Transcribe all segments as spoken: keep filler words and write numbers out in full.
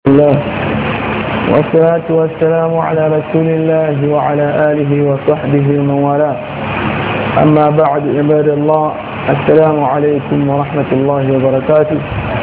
الله والصلاة والسلام على رسول الله وعلى آله وصحبه ومن والاه. أما بعد، عباد الله، السلام عليكم ورحمة الله وبركاته.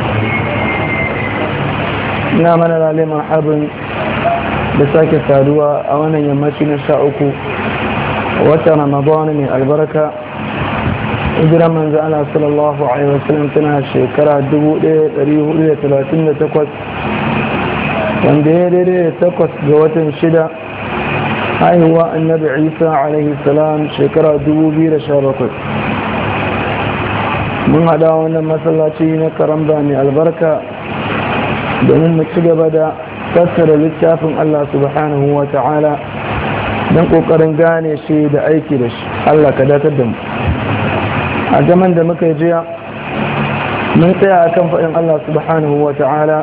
نعم، أنا لي مرحبا بساك السادوة أولا يمشي نشاؤكم وتر رمضان من البركة. إجرى من زعل صلى الله عليه وسلم تنهى الشيكرة الدبو ليه ليه ثلاثين تقوى wanda ya daidai da takwas ga watan shida haihuwa annabi isa alaihi salam shekara dubu biyu da sha bakwai. mun hada wannan masallaci na karamba mai albarka domin mu ci gaba da fassara littafin Allah subhanahu wa ta'ala don kokarin gane shi da aiki da shi. Allah ka datar da mu. a zaman da muka yi jiya mun tsaya akan faɗin Allah subhanahu wa ta'ala: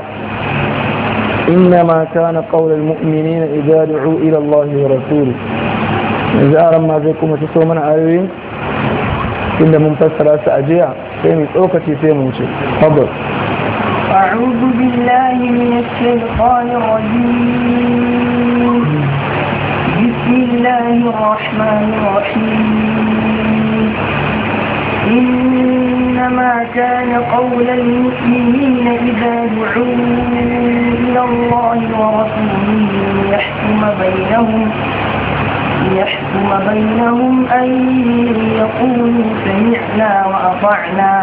إنما كان قول المؤمنين إذا دعوا إلى الله ورسوله. إذا أرمى بكم وتسوى من عارين إلا منفسر سأجيع فيمي أوكتي فيمي وشي. تفضل. أعوذ بالله من الشيطان الرجيم. بسم الله الرحمن الرحيم. إنما كان قول المؤمنين إذا دعوا إلى الله ورسوله ليحكم بينهم ليحكم بينهم أن يقولوا سمعنا وأطعنا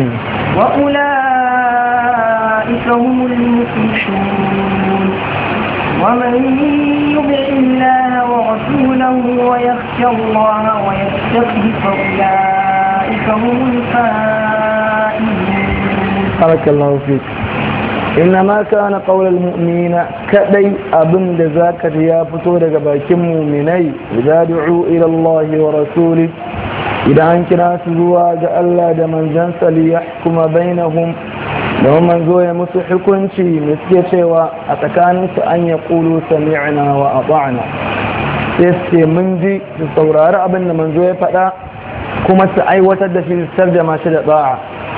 وأولئك هم المفلحون. ومن يطع الله ورسوله ويخشى الله ويتقه فأولئك هم الفائزون. بارك الله فيك. إنما كان قول المؤمنين كدي أبن ذاك يا فتور باكم مؤمني إذا دعوا إلى الله ورسوله إذا أنك ناس زواج ألا دمن جنس ليحكم بينهم لو من زوي مسحكم شيء مثل شيء أتكانس أن يقولوا سمعنا وأطعنا. يسي منجي تصورار أبن من زوي فلا كما سأي وتدفي السرجة شد ضاع.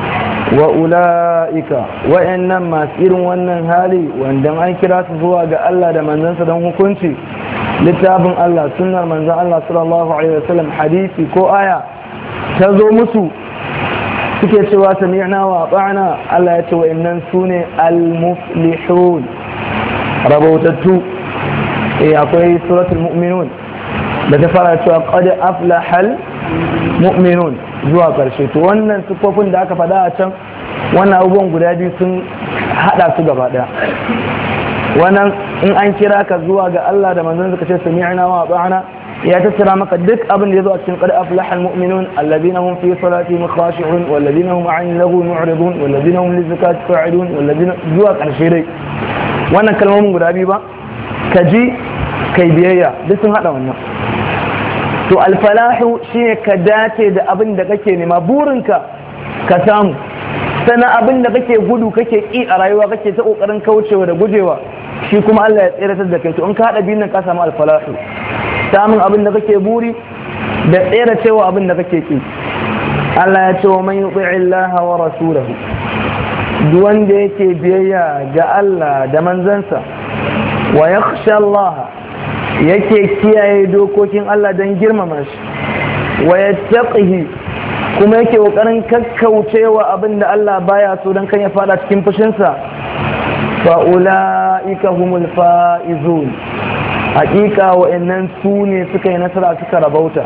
وأولئك وإنما سير wannan hali wanda an kira su zuwa ga Allah da manzansa don hukunci, littafin Allah, sunnar manzon Allah sallallahu alaihi wasallam, hadisi ko aya ta zo musu suke cewa sami'na wa ata'na. Allah ya ce wa'annan sune al-muflihun, rabautattu. eh akwai suratul mu'minun da ta fara cewa qad aflahal mu'minun zuwa karshe. to wannan sifofin da aka faɗa a can, wannan abubuwan guda biyu sun haɗa su gaba ɗaya. wannan in an kira ka zuwa ga Allah da manzon suka ce sami'na wa ata'na, ya tattara maka duk abin da ya zo a cikin qad aflahal mu'minun alladhina hum fi salatihim khashi'un walladhina hum 'anil lagwi mu'ridun walladhina hum lizakati fa'ilun walladhina zuwa karshe dai. wannan kalmomin guda biyu ba ka ji kai biyayya duk sun haɗa wannan. to alfalahu shine ka dace da abin da kake nema, burinka ka samu, sannan abin da kake gudu kake ki a rayuwa kake ta kokarin kaucewa da gujewa, shi kuma Allah ya tseratar da kai. to in ka hada biyun nan ka samu alfalahu, samun abin da kake buri da tsere cewa abin da kake ki. Allah ya ce wa man yuti Allah wa rasulahu, duk wanda yake biyayya ga Allah da manzansa, wa yakhsha Allah, yake kiyaye dokokin Allah don girmama shi, wa yattaqihi, kuma yake kokarin kakkaucewa abinda Allah baya so don kan ya fada cikin fushinsa, fa ulaika humul faizun, hakika wa'annan su ne suka yi nasara suka rabauta.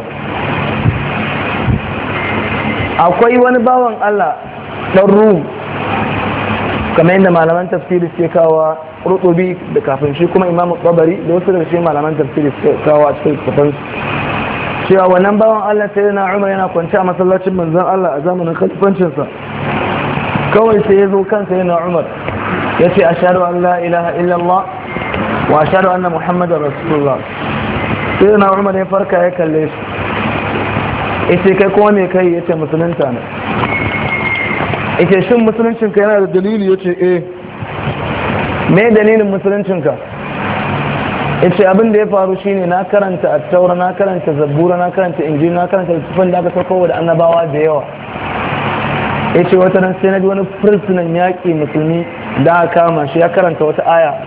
akwai wani bawan Allah dan Rum, kamar yadda malaman tafsiri suke kawo Qurtubi da kafin shi kuma Imam Tabari da wasu daga cikin malaman tafsiri suke kawo a cikin kafin cewa wannan bawan Allah sai na Umar yana kwance a masallacin manzon Allah a zamanin khalifancinsa. kawai sai ya zo kansa yana Umar ya ce ashhadu an la ilaha illallah wa ashhadu anna muhammadar rasulullah. sai na Umar ya farka ya kalle shi, ita kai kuma me kai? yace musulunta ne. ita shin musuluncinka yana da dalili? yace eh. me dalilin musuluncinka? yace abin da ya faru shine na karanta at-taura, na karanta zabura, na karanta injil, na karanta littafin da aka sauko da annabawa da yawa. yace wata ran sai na ji wani fursunan yaƙi musulmi da aka kama shi ya karanta wata aya